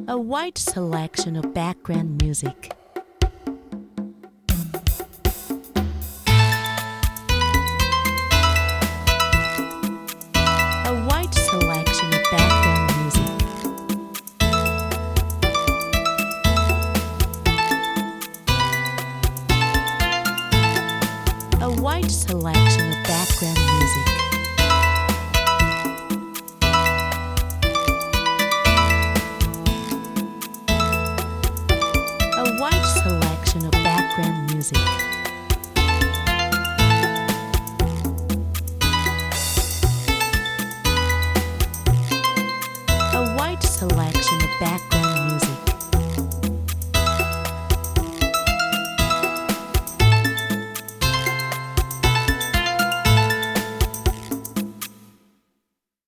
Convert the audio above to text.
A wide selection of background music. A wide selection of background music. A wide selection of background music. A wide selection of background music. A wide selection of background